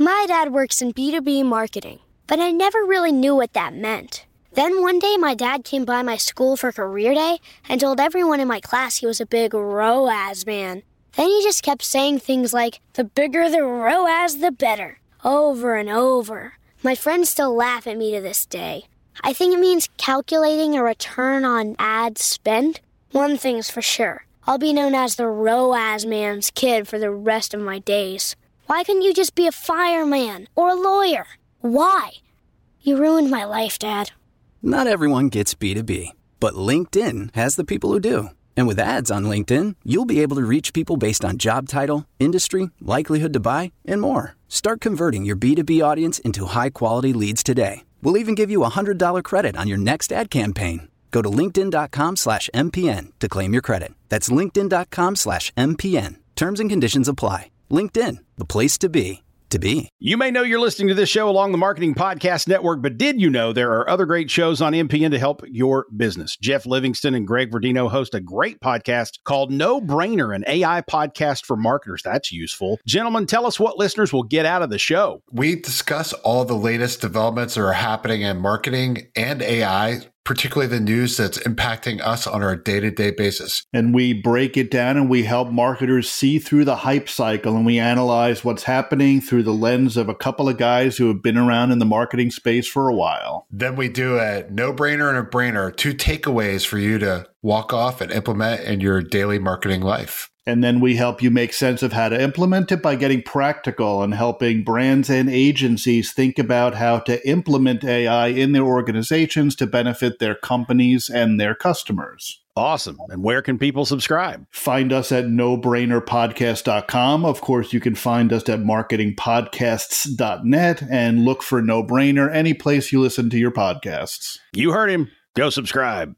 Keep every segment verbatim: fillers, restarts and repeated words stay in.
My dad works in B two B marketing, but I never really knew what that meant. Then one day my dad came by my school for career day and told everyone in my class he was a big R O A S man. Then he just kept saying things like, the bigger the R O A S, the better, over and over. My friends still laugh at me to this day. I think it means calculating a return on ad spend. One thing's for sure, I'll be known as the R O A S man's kid for the rest of my days. Why couldn't you just be a fireman or a lawyer? Why? You ruined my life, Dad. Not everyone gets B two B, but LinkedIn has the people who do. And with ads on LinkedIn, you'll be able to reach people based on job title, industry, likelihood to buy, and more. Start converting your B two B audience into high-quality leads today. We'll even give you a one hundred dollars credit on your next ad campaign. Go to linkedin.com slash MPN to claim your credit. That's linkedin.com slash MPN. Terms and conditions apply. LinkedIn, the place to be. To be. You may know you're listening to this show along the Marketing Podcast Network, but did you know there are other great shows on M P N to help your business? Jeff Livingston and Greg Verdino host a great podcast called No Brainer, an A I podcast for marketers. That's useful. Gentlemen, tell us what listeners will get out of the show. We discuss all the latest developments that are happening in marketing and A I, particularly the news that's impacting us on our day-to-day basis. And we break it down and we help marketers see through the hype cycle, and we analyze what's happening through the lens of a couple of guys who have been around in the marketing space for a while. Then we do a no-brainer and a brainer, two takeaways for you to walk off and implement in your daily marketing life. And then we help you make sense of how to implement it by getting practical and helping brands and agencies think about how to implement A I in their organizations to benefit their companies and their customers. Awesome. And where can people subscribe? Find us at no brainer podcast dot com. Of course, you can find us at marketing podcasts dot net and look for No Brainer any place you listen to your podcasts. You heard him. Go subscribe.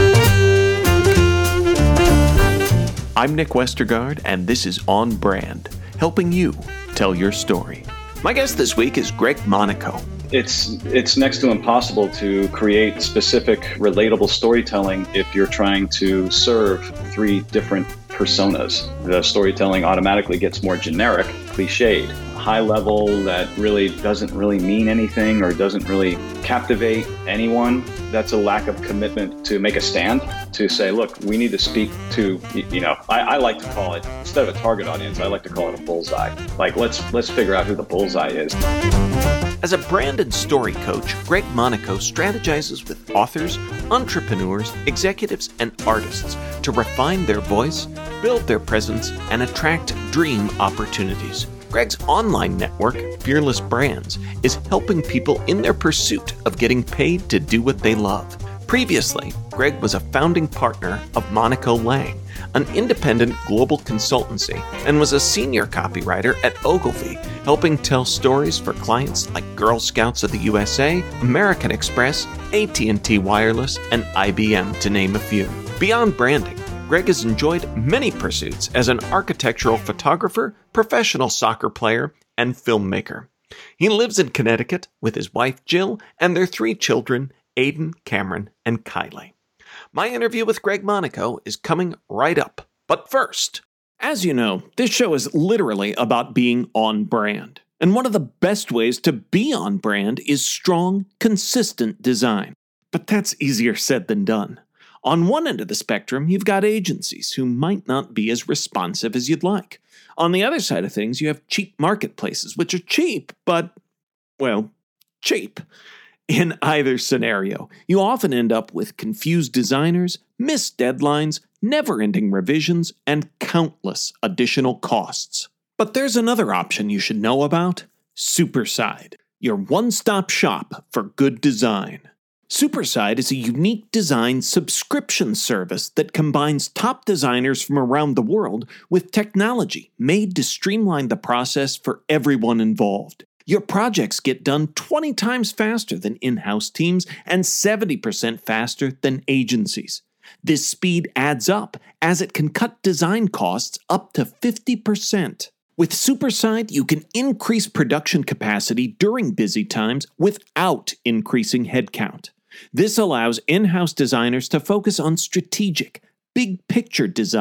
I'm Nick Westergaard, and this is On Brand, helping you tell your story. My guest this week is Greg Monaco. It's it's next to impossible to create specific, relatable storytelling if you're trying to serve three different personas. The storytelling automatically gets more generic, cliched, high level that really doesn't really mean anything or doesn't really captivate anyone. That's a lack of commitment to make a stand, to say, look, we need to speak to, you know, I, I like to call it, instead of a target audience, I like to call it a bullseye. Like, let's let's figure out who the bullseye is. As a brand and story coach, Greg Monaco strategizes with authors, entrepreneurs, executives, and artists to refine their voice, build their presence, and attract dream opportunities. Greg's online network, Fearless Brands, is helping people in their pursuit of getting paid to do what they love. Previously, Greg was a founding partner of Monaco Lang, an independent global consultancy, and was a senior copywriter at Ogilvy, helping tell stories for clients like Girl Scouts of the U S A, American Express, A T and T Wireless, and I B M, to name a few. Beyond branding, Greg has enjoyed many pursuits as an architectural photographer, professional soccer player, and filmmaker. He lives in Connecticut with his wife Jill and their three children, Aiden, Cameron, and Kylie. My interview with Greg Monaco is coming right up. But first, as you know, this show is literally about being on brand. And one of the best ways to be on brand is strong, consistent design. But that's easier said than done. On one end of the spectrum, you've got agencies who might not be as responsive as you'd like. On the other side of things, you have cheap marketplaces, which are cheap, but, well, cheap. In either scenario, you often end up with confused designers, missed deadlines, never-ending revisions, and countless additional costs. But there's another option you should know about: Superside, your one-stop shop for good design. Superside is a unique design subscription service that combines top designers from around the world with technology made to streamline the process for everyone involved. Your projects get done twenty times faster than in-house teams and seventy percent faster than agencies. This speed adds up, as it can cut design costs up to fifty percent. With Superside, you can increase production capacity during busy times without increasing headcount. This allows in-house designers to focus on strategic, big-picture design,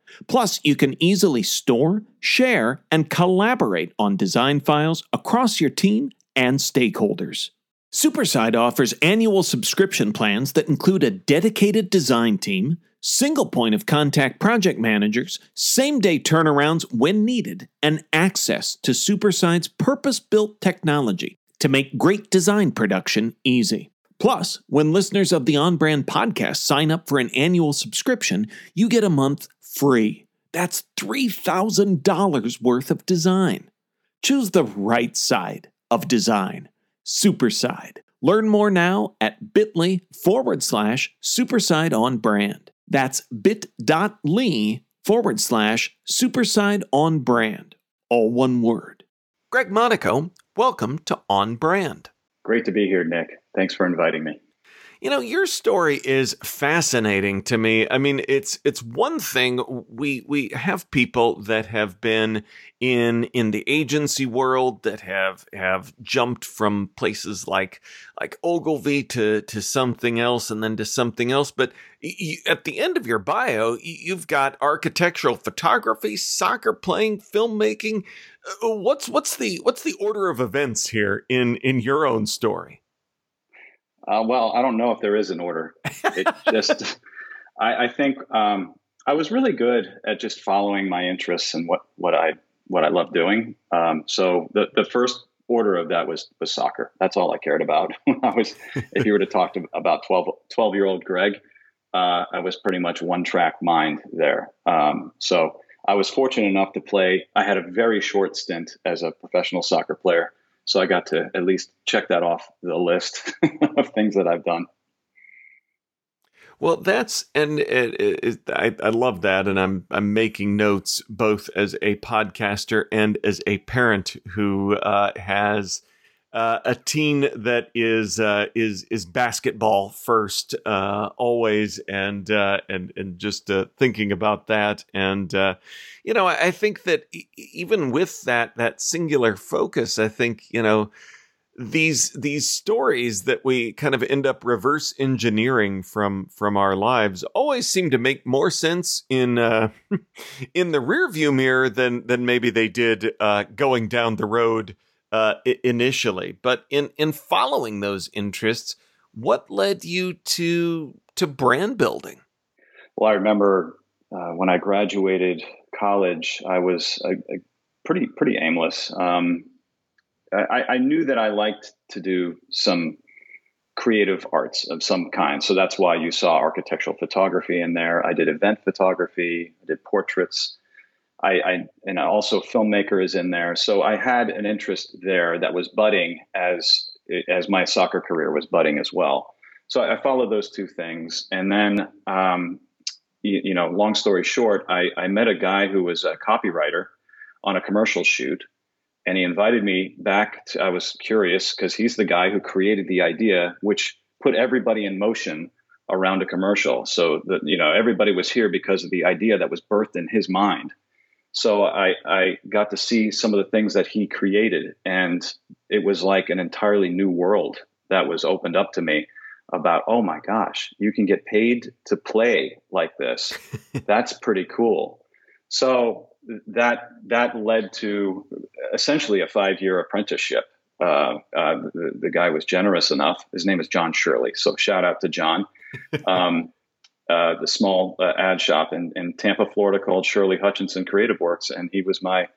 Plus, you can easily store, share, and collaborate on design files across your team and stakeholders. Superside offers annual subscription plans that include a dedicated design team, single point of contact project managers, same-day turnarounds when needed, and access to Superside's purpose-built technology to make great design production easy. Plus, when listeners of the On Brand podcast sign up for an annual subscription, you get a month free. That's three thousand dollars worth of design. Choose the right side of design. Superside. Learn more now at bit.ly forward slash Superside on brand. That's bit.ly forward slash Superside on brand. All one word. Greg Monaco, welcome to On Brand. Great to be here, Nick. Thanks for inviting me. You know, your story is fascinating to me. I mean, it's it's one thing we we have people that have been in in the agency world that have have jumped from places like like Ogilvy to to something else and then to something else. But you, at the end of your bio, you've got architectural photography, soccer playing, filmmaking. What's what's the what's the order of events here in in your own story? Uh, well, I don't know if there is an order. It just, I, I think um, I was really good at just following my interests and what, what I what I love doing. Um, so the, the first order of that was was soccer. That's all I cared about. When I was, if you were to talk to about twelve, twelve year old Greg, uh, I was pretty much one track mind there. Um, so I was fortunate enough to play. I had a very short stint as a professional soccer player. So I got to at least check that off the list of things that I've done. Well, that's and it, it, it, I, I love that, and I'm I'm making notes both as a podcaster and as a parent who uh, has uh, a teen that is uh, is is basketball first uh, always, and uh, and and just uh, thinking about that, and uh, you know, I, I think that e- even with that that singular focus, I think you know. These these stories that we kind of end up reverse engineering from from our lives always seem to make more sense in uh, in the rearview mirror than than maybe they did uh, going down the road uh, initially. But in in following those interests, what led you to to brand building? Well, I remember uh, when I graduated college, I was a, a pretty pretty aimless. Um, I, I knew that I liked to do some creative arts of some kind. So that's why you saw architectural photography in there. I did event photography, I did portraits. I, I and also filmmaker is in there. So I had an interest there that was budding as as my soccer career was budding as well. So I followed those two things. And then, um, you, you know, long story short, I, I met a guy who was a copywriter on a commercial shoot. And he invited me back to, I was curious because he's the guy who created the idea, which put everybody in motion around a commercial. So that, you know, everybody was here because of the idea that was birthed in his mind. So I, I got to see some of the things that he created. And it was like an entirely new world that was opened up to me about, oh my gosh, you can get paid to play like this. That's pretty cool. So that that led to essentially a five-year apprenticeship. Uh, uh, the, the guy was generous enough. His name is John Shirley. So shout out to John. Um, uh, the small uh, ad shop in, in Tampa, Florida called Shirley Hutchinson Creative Works. And he was my,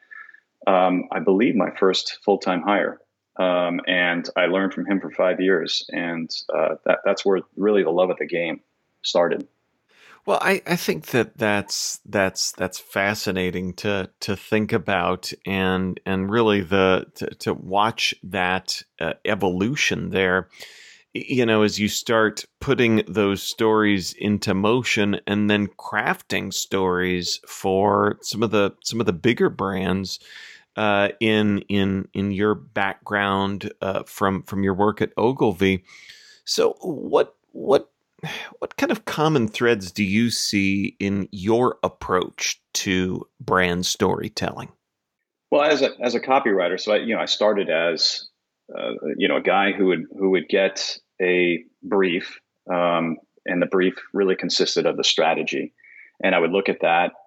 um, I believe, my first full-time hire. Um, and I learned from him for five years. And uh, that, that's where really the love of the game started. Well, I, I think that that's that's that's fascinating to to think about, and and really the to, to watch that uh, evolution there. You know, as you start putting those stories into motion, and then crafting stories for some of the some of the bigger brands uh, in in in your background uh, from from your work at Ogilvy. So, what what. What kind of common threads do you see in your approach to brand storytelling? Well, as a as a copywriter, so I you know I started as uh, you know a guy who would who would get a brief, um, and the brief really consisted of the strategy, and I would look at that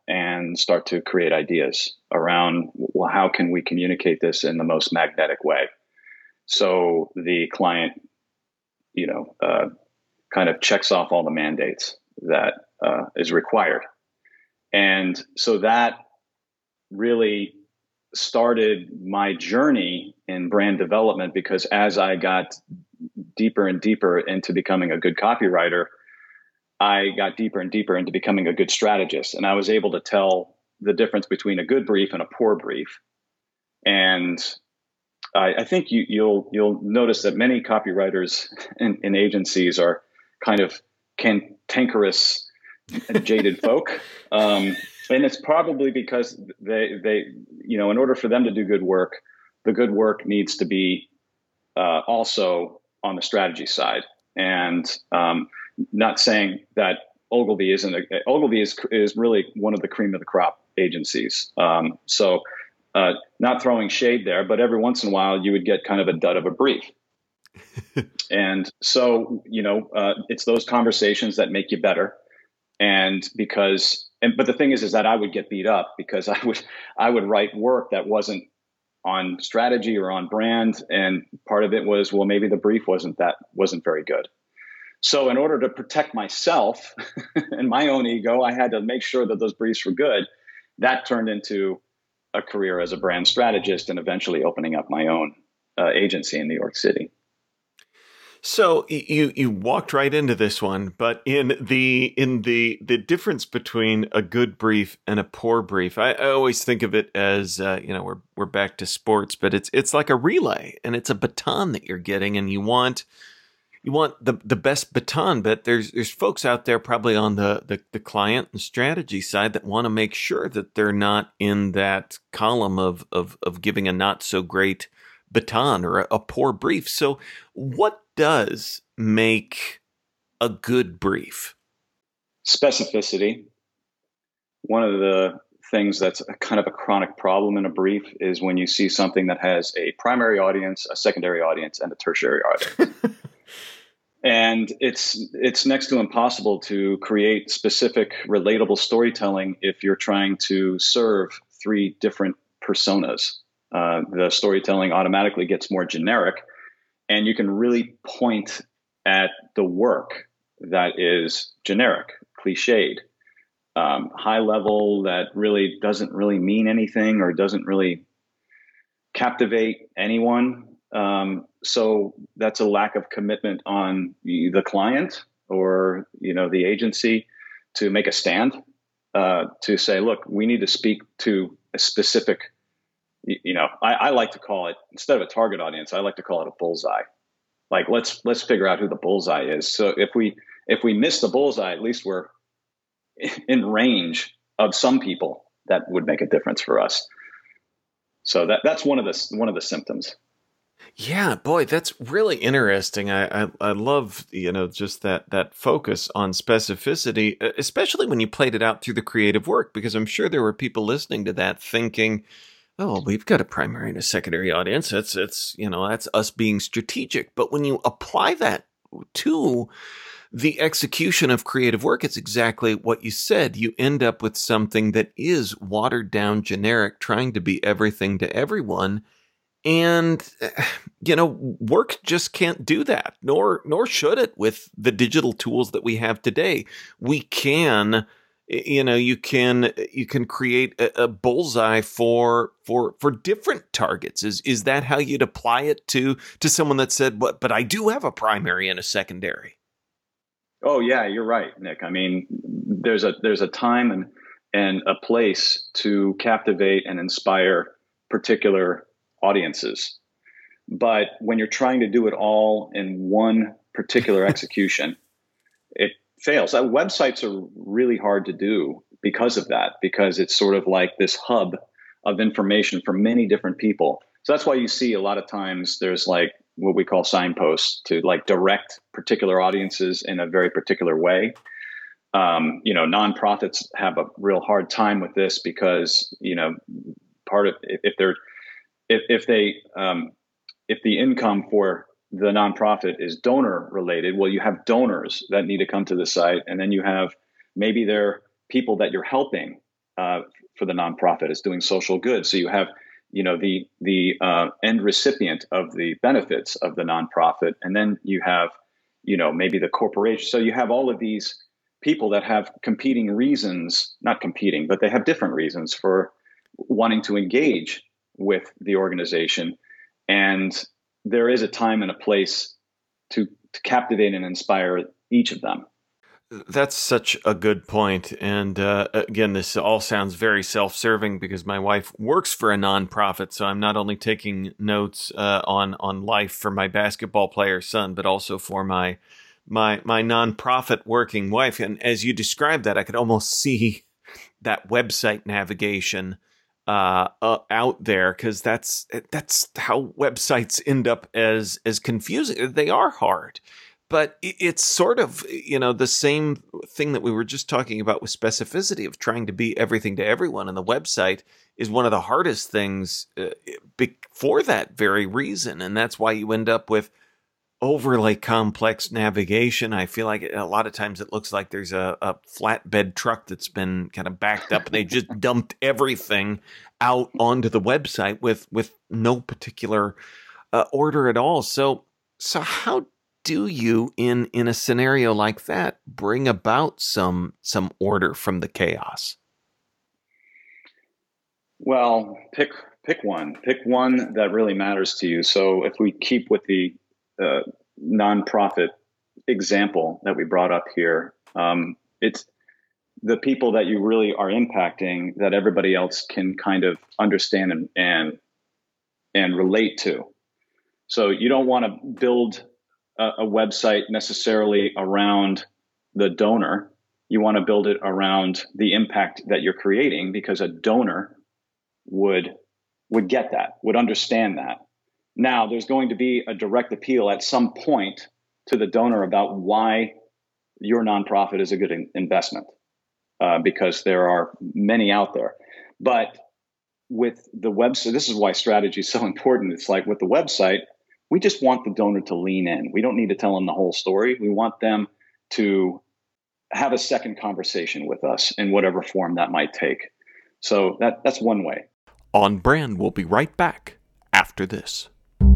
and start to create ideas around, well, how can we communicate this in the most magnetic way? So the client, you know, uh, kind of checks off all the mandates that uh, is required. And so that really started my journey in brand development, because as I got deeper and deeper into becoming a good copywriter, I got deeper and deeper into becoming a good strategist. And I was able to tell the difference between a good brief and a poor brief. And I, I think you, you'll you'll notice that many copywriters in, in agencies are kind of cantankerous, jaded folk. Um, and it's probably because they, they, you know, in order for them to do good work, the good work needs to be uh, also on the strategy side. And um, not saying that Ogilvy isn't, a, Ogilvy is, is really one of the cream of the crop agencies. Um, so uh, not throwing shade there, but every once in a while you would get kind of a dud of a brief. And so, you know, uh, it's those conversations that make you better. And because, and, but the thing is, is that I would get beat up because I would, I would write work that wasn't on strategy or on brand. And part of it was, well, maybe the brief wasn't that, wasn't very good. So in order to protect myself and my own ego, I had to make sure that those briefs were good. That turned into a career as a brand strategist and eventually opening up my own uh, agency in New York City. So you you walked right into this one, but in the in the the difference between a good brief and a poor brief, I, I always think of it as uh, you know we're we're back to sports, but it's it's like a relay and it's a baton that you're getting, and you want you want the the best baton. But there's there's folks out there probably on the the, the client and strategy side that want to make sure that they're not in that column of of of giving a not so great baton or a, a poor brief. So what does make a good brief? Specificity. One of the things that's a kind of a chronic problem in a brief is when you see something that has a primary audience, a secondary audience, and a tertiary audience. And it's it's next to impossible to create specific, relatable storytelling if you're trying to serve three different personas. Uh, the storytelling automatically gets more generic, and you can really point at the work that is generic, cliched, um, high level, that really doesn't really mean anything or doesn't really captivate anyone. Um, so that's a lack of commitment on the client or, you know, the agency to make a stand, uh, to say, look, we need to speak to a specific, you know, I, I like to call it, instead of a target audience, I like to call it a bullseye. Like, let's, let's figure out who the bullseye is. So if we, if we miss the bullseye, at least we're in range of some people that would make a difference for us. So that, that's one of the, one of the symptoms. Yeah, boy, that's really interesting. I, I I love, you know, just that that focus on specificity, especially when you played it out through the creative work, because I'm sure there were people listening to that thinking, oh, we've got a primary and a secondary audience. It's, it's, you know, that's us being strategic. But when you apply that to the execution of creative work, it's exactly what you said. You end up with something that is watered down, generic, trying to be everything to everyone. And, you know, work just can't do that, nor nor should it with the digital tools that we have today. We can, you know, you can you can create a, a bullseye for for for different targets. Is is that how you'd apply it to to someone that said, "But but I do have a primary and a secondary"? Oh yeah, you're right, Nick. I mean, there's a there's a time and and a place to captivate and inspire particular audiences. But when you're trying to do it all in one particular execution, it fails. Uh, websites are really hard to do because of that, because it's sort of like this hub of information for many different people. So that's why you see a lot of times there's like what we call signposts to like direct particular audiences in a very particular way. Um, you know, nonprofits have a real hard time with this because, you know, part of if they're If, if they, um, if the income for the nonprofit is donor related, well, you have donors that need to come to the site, and then you have maybe they're people that you're helping uh, for the nonprofit is doing social good. So you have, you know, the the uh, end recipient of the benefits of the nonprofit, and then you have, you know, maybe the corporation. So you have all of these people that have competing reasons, not competing, but they have different reasons for wanting to engage with the organization. And there is a time and a place to, to captivate and inspire each of them. That's such a good point. And uh, again, this all sounds very self-serving because my wife works for a nonprofit. So I'm not only taking notes uh, on on life for my basketball player son, but also for my my my nonprofit working wife. And as you described that, I could almost see that website navigation uh, uh, out there, because that's that's how websites end up as as confusing. They are hard. But it's sort of, you know, the same thing that we were just talking about with specificity of trying to be everything to everyone. And the website is one of the hardest things uh, for that very reason. And that's why you end up with overly complex navigation. I feel like a lot of times it looks like there's a, a flatbed truck that's been kind of backed up and they just dumped everything out onto the website with, with no particular uh, order at all. So, so how do you, in in a scenario like that, bring about some some order from the chaos? Well, pick pick one. Pick one that really matters to you. So if we keep with the uh, nonprofit example that we brought up here, um, it's the people that you really are impacting that everybody else can kind of understand and and, and relate to. So you don't want to build a website necessarily around the donor. You want to build it around the impact that you're creating, because a donor would would get that, would understand that. Now, there's going to be a direct appeal at some point to the donor about why your nonprofit is a good in- investment, uh, because there are many out there. But with the website, this is why strategy is so important. It's like with the website, we just want the donor to lean in. We don't need to tell them the whole story. We want them to have a second conversation with us in whatever form that might take. So that, that's one way. On Brand, we'll be right back after this.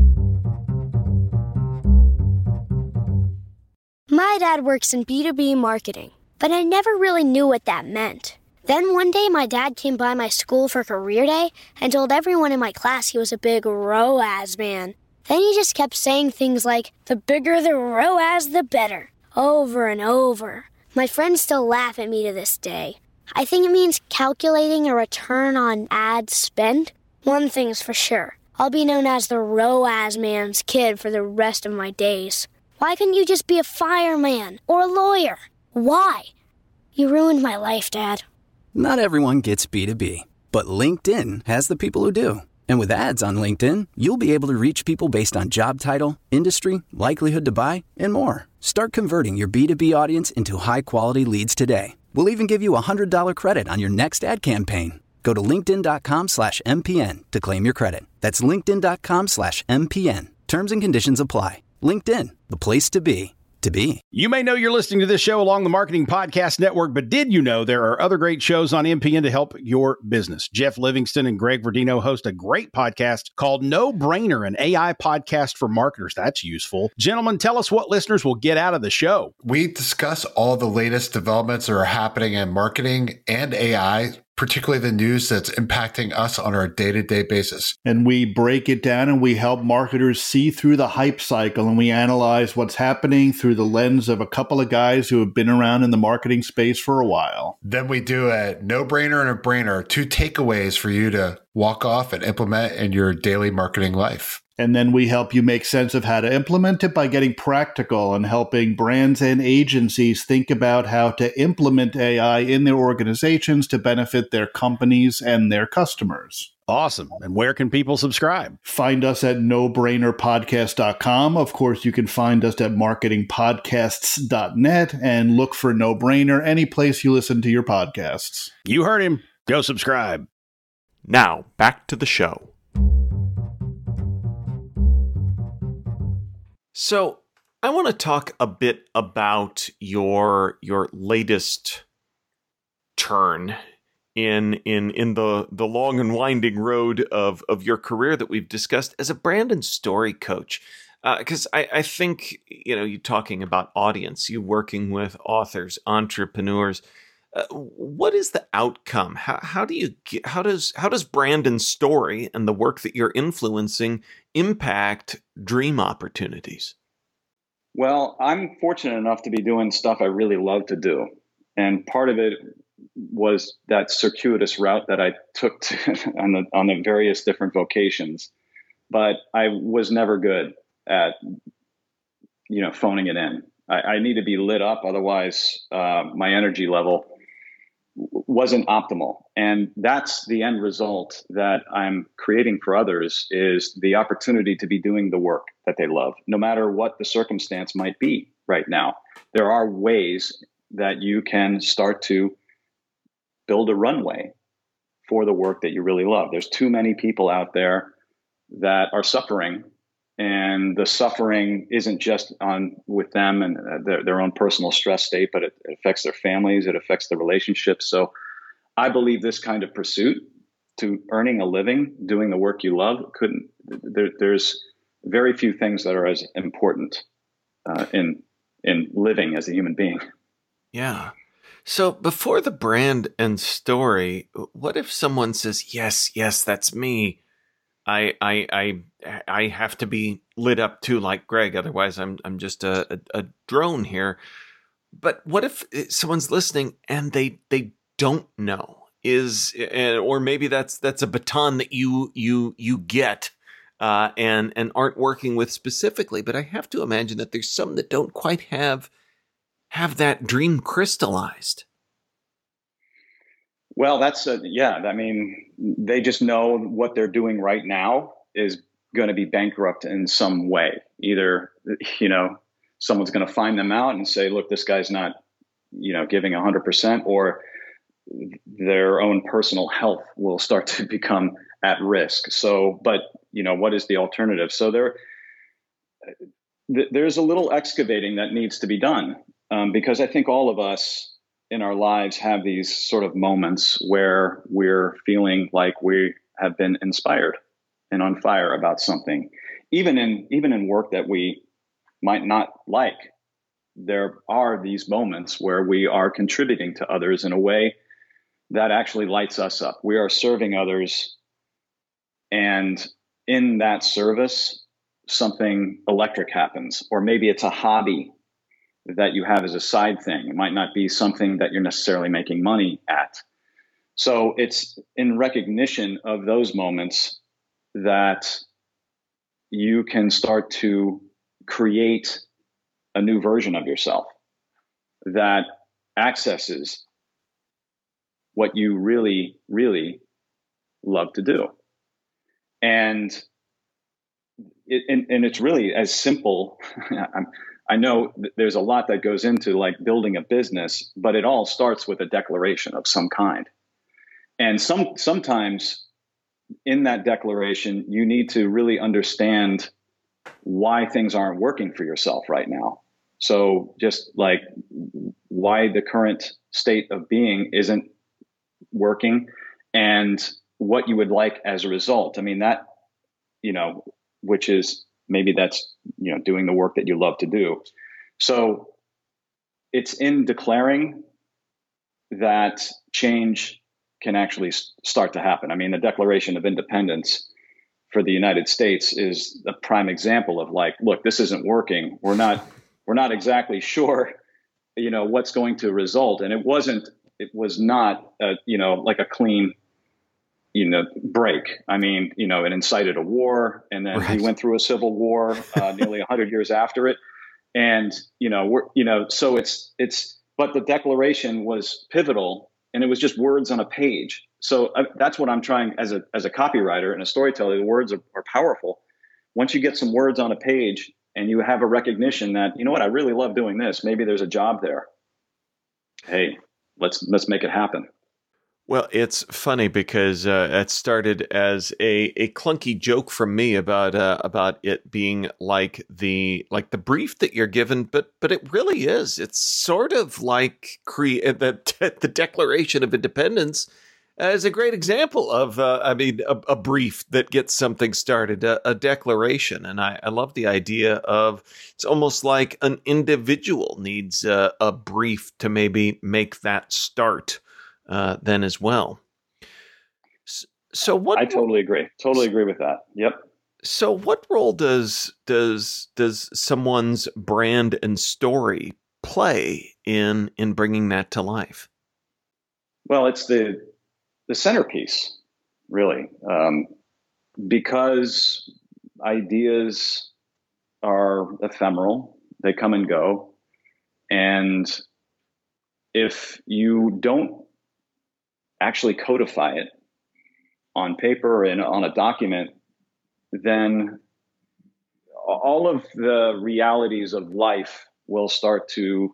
My dad works in B two B marketing, but I never really knew what that meant. Then one day my dad came by my school for career day and told everyone in my class he was a big R O A S man. Then he just kept saying things like, the bigger the R O A S, the better, over and over. My friends still laugh at me to this day. I think it means calculating a return on ad spend. One thing's for sure, I'll be known as the R O A S man's kid for the rest of my days. Why couldn't you just be a fireman or a lawyer? Why? You ruined my life, Dad. Not everyone gets B two B, but LinkedIn has the people who do. And with ads on LinkedIn, you'll be able to reach people based on job title, industry, likelihood to buy, and more. Start converting your B two B audience into high-quality leads today. We'll even give you a one hundred dollars credit on your next ad campaign. Go to linkedin.com slash MPN to claim your credit. That's linkedin.com slash MPN. Terms and conditions apply. LinkedIn, the place to be. To be. You may know you're listening to this show along the Marketing Podcast Network, but did you know there are other great shows on M P N to help your business? Jeff Livingston and Greg Verdino host a great podcast called No Brainer, an A I podcast for marketers. That's useful. Gentlemen, tell us what listeners will get out of the show. We discuss all the latest developments that are happening in marketing and A I, particularly the news that's impacting us on our day-to-day basis. And we break it down and we help marketers see through the hype cycle, and we analyze what's happening through the lens of a couple of guys who have been around in the marketing space for a while. Then we do a no-brainer and a brainer, two takeaways for you to walk off and implement in your daily marketing life. And then we help you make sense of how to implement it by getting practical and helping brands and agencies think about how to implement A I in their organizations to benefit their companies and their customers. Awesome. And where can people subscribe? Find us at no brainer podcast dot com. Of course, you can find us at marketing podcasts dot net and look for No Brainer any place you listen to your podcasts. You heard him. Go subscribe. Now, back to the show. So I want to talk a bit about your your latest turn in in in the the long and winding road of of your career that we've discussed as a brand and story coach. Because uh, I, I think, you know, you talking about audience, you working with authors, entrepreneurs. Uh, what is the outcome? How how do you get, how does how does brand and story and the work that you're influencing impact dream opportunities? Well, I'm fortunate enough to be doing stuff I really love to do, and part of it was that circuitous route that I took to, on the on the various different vocations. But I was never good at, you know, phoning it in. I, I need to be lit up. Otherwise, uh, my energy level w- wasn't optimal. And that's the end result that I'm creating for others, is the opportunity to be doing the work that they love, no matter what the circumstance might be right now. There are ways that you can start to build a runway for the work that you really love. There's too many people out there that are suffering, and the suffering isn't just on with them and their, their own personal stress state, but it, it affects their families, it affects their relationships. So I believe this kind of pursuit to earning a living, doing the work you love, couldn't, there, there's very few things that are as important uh, in, in living as a human being. Yeah. So before the brand and story, what if someone says, yes, yes, that's me. I, I, I, I have to be lit up too, like Greg. Otherwise, I'm, I'm just a, a, a drone here. But what if someone's listening and they, they don't know? Is, or maybe that's, that's a baton that you, you, you get, uh, and, and aren't working with specifically. But I have to imagine that there's some that don't quite have, have that dream crystallized. Well, that's a, yeah. I mean, they just know what they're doing right now is going to be bankrupt in some way. Either, you know, someone's going to find them out and say, look, this guy's not, you know, giving a hundred percent, or their own personal health will start to become at risk. So, but you know, what is the alternative? So there, th- there's a little excavating that needs to be done, um, because I think all of us in our lives have these sort of moments where we're feeling like we have been inspired and on fire about something, even in, even in work that we might not like. There are these moments where we are contributing to others in a way that actually lights us up. We are serving others, and in that service, something electric happens, or maybe it's a hobby that you have as a side thing. It might not be something that you're necessarily making money at. So it's in recognition of those moments that you can start to create a new version of yourself that accesses what you really, really love to do. And it, and, and it's really as simple. I'm, I know there's a lot that goes into like building a business, but it all starts with a declaration of some kind. And some sometimes in that declaration, you need to really understand why things aren't working for yourself right now. So just like why the current state of being isn't working and what you would like as a result. I mean, that, you know, which is maybe that's, you know, doing the work that you love to do. So it's in declaring that change can actually start to happen. I mean, the Declaration of Independence for the United States is a prime example of like, look, this isn't working. We're not, we're not exactly sure, you know, what's going to result. And it wasn't, it was not, a, you know, like a clean, you know, break. I mean, you know, it incited a war, and then right. we went through a civil war uh, nearly a hundred years after it. And, you know, we're, you know, so it's, it's, but the Declaration was pivotal, and it was just words on a page. So uh, that's what I'm trying as a, as a copywriter and a storyteller. The words are, are powerful. Once you get some words on a page and you have a recognition that, you know what, I really love doing this. Maybe there's a job there. Hey, let's, let's make it happen. Well, it's funny because uh, it started as a, a clunky joke from me about uh, about it being like the like the brief that you're given, but but it really is. It's sort of like create the the Declaration of Independence as a great example of, uh, I mean, a, a brief that gets something started, a, a declaration. And I, I love the idea of it's almost like an individual needs a, a brief to maybe make that start uh, then as well. So, so what? I totally agree. Totally agree with that. Yep. So what role does does does someone's brand and story play in in bringing that to life? Well, it's the the centerpiece, really, um, because ideas are ephemeral. They come and go. And if you don't actually codify it on paper and on a document, then all of the realities of life will start to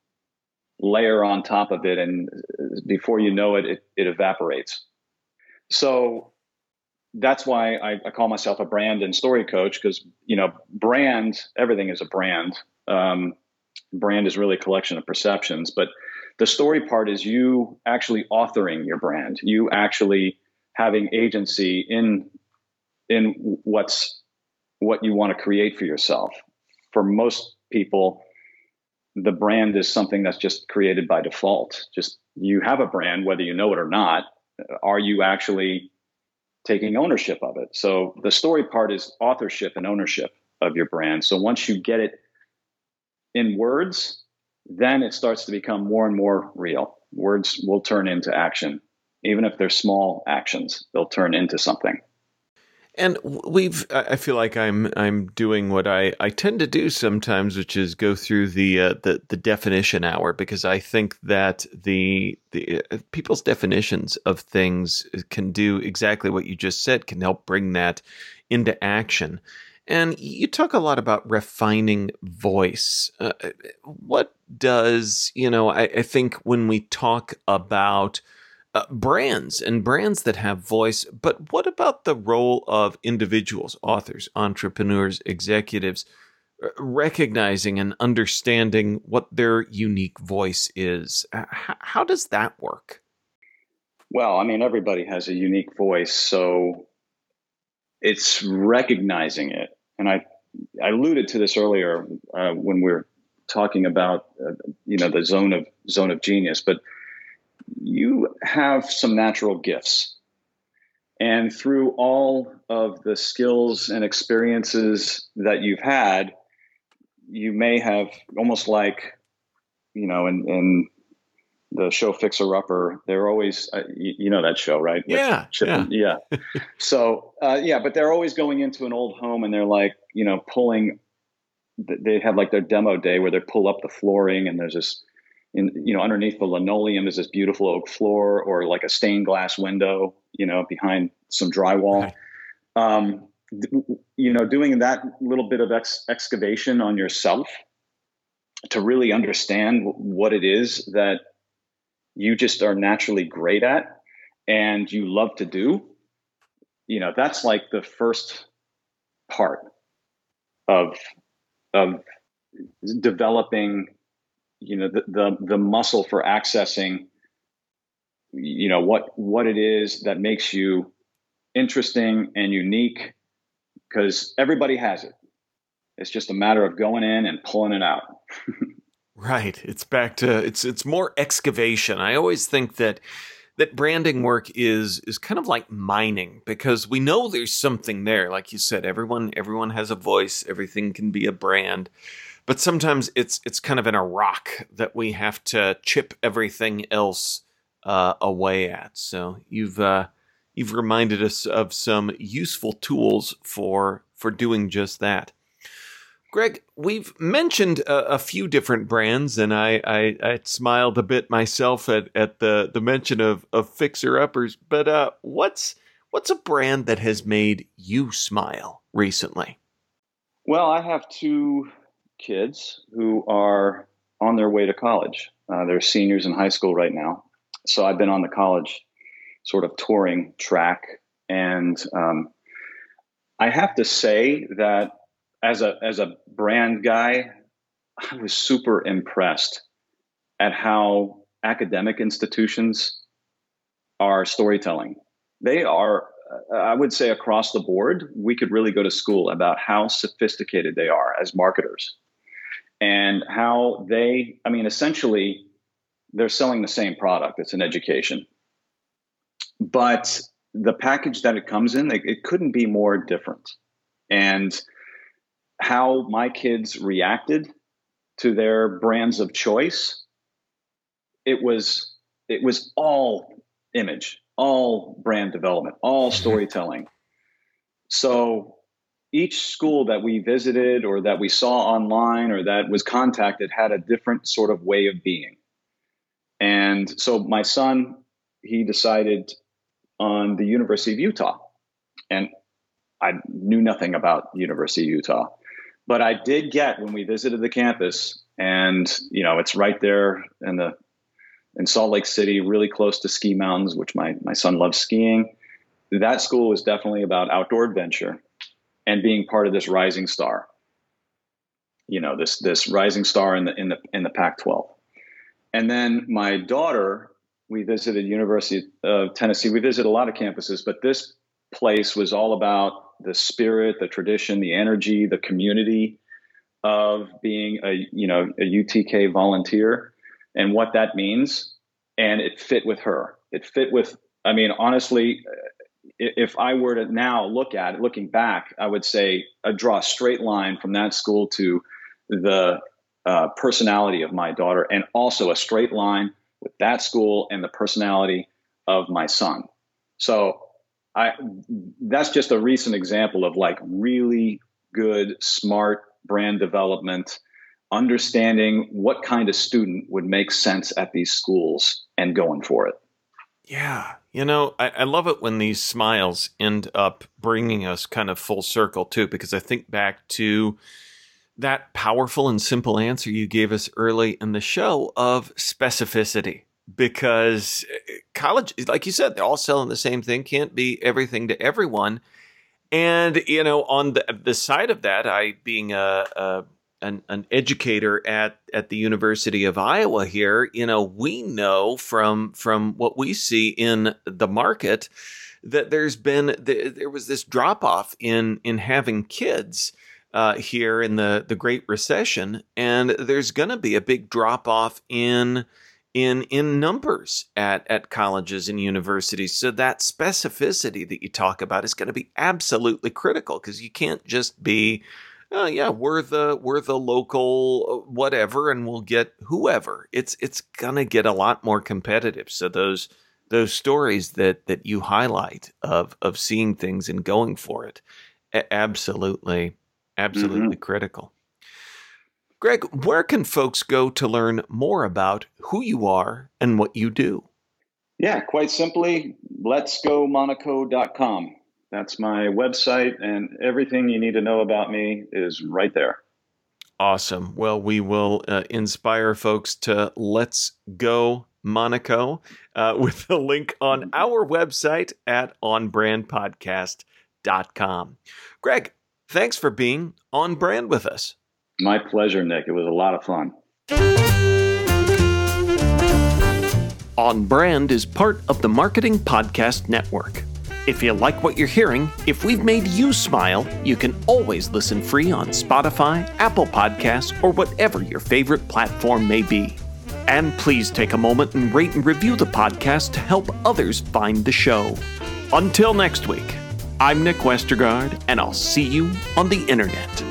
layer on top of it, and before you know it, it, it evaporates. So that's why I, I call myself a brand and story coach, because, you know, brand, everything is a brand. Um, brand is really a collection of perceptions, but the story part is you actually authoring your brand, you actually having agency in in what's what you want to create for yourself. For most people, the brand is something that's just created by default. Just you have a brand, whether you know it or not. Are you actually taking ownership of it? So the story part is authorship and ownership of your brand. So once you get it in words, then it starts to become more and more real. Words will turn into action. Even if they're small actions, they'll turn into something. And we've, I feel like I'm, I'm doing what I, I tend to do sometimes, which is go through the, uh, the, the definition hour, because I think that the, the uh, people's definitions of things can do exactly what you just said, can help bring that into action. And you talk a lot about refining voice. Uh, what does, you know, I, I think when we talk about Uh, brands and brands that have voice, but what about the role of individuals, authors, entrepreneurs, executives, recognizing and understanding what their unique voice is? H- how does that work? Well, I mean, everybody has a unique voice, so it's recognizing it. And I, I alluded to this earlier uh, when we were talking about, uh, you know, the zone of zone of genius, but you have some natural gifts, and through all of the skills and experiences that you've had, you may have, almost like, you know, in, in the show Fixer Upper, they're always, uh, you, you know that show, right? With Yeah, Chip yeah. And, yeah. So, uh, yeah, but they're always going into an old home, and they're like, you know, pulling, they have like their demo day where they pull up the flooring, and there's this, in, you know, underneath the linoleum is this beautiful oak floor, or like a stained glass window, you know, behind some drywall. Right. Um, you know, doing that little bit of ex- excavation on yourself to really understand what it is that you just are naturally great at and you love to do, you know, that's like the first part of, of developing, you know, the, the, the muscle for accessing, you know, what, what it is that makes you interesting and unique, because everybody has it. It's just a matter of going in and pulling it out. Right. It's back to, it's, it's more excavation. I always think that, that branding work is, is kind of like mining, because we know there's something there. Like you said, everyone, everyone has a voice, everything can be a brand. But sometimes it's it's kind of in a rock that we have to chip everything else uh, away at. So you've uh, you've reminded us of some useful tools for for doing just that. Greg, we've mentioned a, a few different brands, and I, I, I smiled a bit myself at, at the, the mention of, of Fixer Uppers. But uh, what's what's a brand that has made you smile recently? Well, I have two kids who are on their way to college. Uh, they're seniors in high school right now. So I've been on the college sort of touring track. And um, I have to say that as a, as a brand guy, I was super impressed at how academic institutions are storytelling. They are, uh, I would say across the board, we could really go to school about how sophisticated they are as marketers and how they, I mean, essentially, they're selling the same product. It's an education. But the package that it comes in, it, it couldn't be more different. And how my kids reacted to their brands of choice, it was it was all image, all brand development, all storytelling. So each school that we visited or that we saw online or that was contacted had a different sort of way of being. And so my son, he decided on the University of Utah. And I knew nothing about the University of Utah. But I did get, when we visited the campus, and you know, it's right there in the in Salt Lake City, really close to ski mountains, which my my son loves skiing. That school was definitely about outdoor adventure and being part of this rising star. You know, this this rising star in the in the in the Pac twelve. And then my daughter, we visited University of Tennessee. We visited a lot of campuses, but this place was all about the spirit, the tradition, the energy, the community of being a, you know, a U T K volunteer and what that means. And it fit with her. It fit with, I mean, honestly, if I were to now look at it, looking back, I would say I'd draw a straight line from that school to the uh, personality of my daughter, and also a straight line with that school and the personality of my son. So I, that's just a recent example of like really good, smart brand development, understanding what kind of student would make sense at these schools and going for it. Yeah. You know, I, I love it when these smiles end up bringing us kind of full circle too, because I think back to that powerful and simple answer you gave us early in the show of specificity. Because college, like you said, they're all selling the same thing, can't be everything to everyone. And, you know, on the, the side of that, I being a, a an, an educator at, at the University of Iowa here, you know, we know from from what we see in the market that there's been, there was this drop off in, in having kids uh, here in the, the Great Recession. And there's going to be a big drop off in in in numbers at, at colleges and universities. So that specificity that you talk about is going to be absolutely critical, because you can't just be, oh yeah, we're the we're the local whatever and we'll get whoever. It's it's going to get a lot more competitive. So those those stories that that you highlight of of seeing things and going for it, absolutely absolutely mm-hmm. critical. Greg, where can folks go to learn more about who you are and what you do? Yeah, quite simply, lets go monaco dot com. That's my website, and everything you need to know about me is right there. Awesome. Well, we will uh, inspire folks to Let's Go Monaco uh, with a link on our website at on brand podcast dot com. Greg, thanks for being on brand with us. My pleasure, Nick. It was a lot of fun. On Brand is part of the Marketing Podcast Network. If you like what you're hearing, if we've made you smile, you can always listen free on Spotify, Apple Podcasts, or whatever your favorite platform may be. And please take a moment and rate and review the podcast to help others find the show. Until next week, I'm Nick Westergaard, and I'll see you on the internet.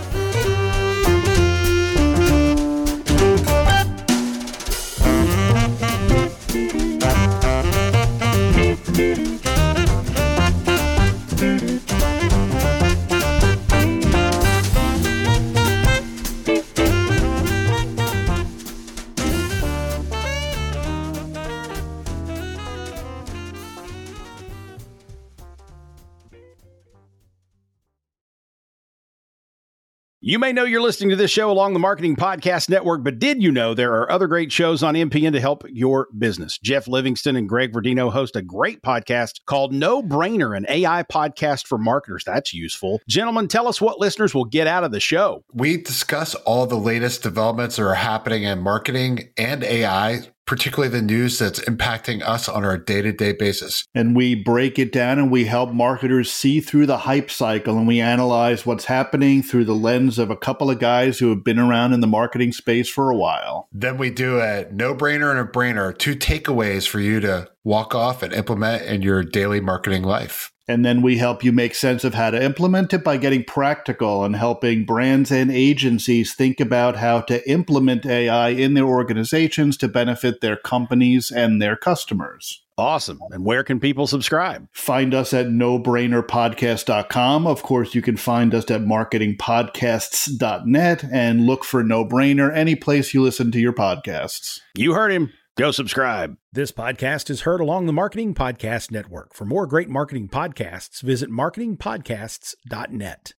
You may know you're listening to this show along the Marketing Podcast Network, but did you know there are other great shows on M P N to help your business? Jeff Livingston and Greg Verdino host a great podcast called No Brainer, an A I podcast for marketers. That's useful. Gentlemen, tell us what listeners will get out of the show. We discuss all the latest developments that are happening in marketing and A I, particularly the news that's impacting us on our day-to-day basis. And we break it down and we help marketers see through the hype cycle, and we analyze what's happening through the lens of a couple of guys who have been around in the marketing space for a while. Then we do a no-brainer and a brainer, two takeaways for you to walk off and implement in your daily marketing life. And then we help you make sense of how to implement it by getting practical and helping brands and agencies think about how to implement A I in their organizations to benefit their companies and their customers. Awesome. And where can people subscribe? Find us at no brainer podcast dot com. Of course, you can find us at marketing podcasts dot net and look for No Brainer any place you listen to your podcasts. You heard him. Go subscribe. This podcast is heard along the Marketing Podcast Network. For more great marketing podcasts, visit marketing podcasts dot net.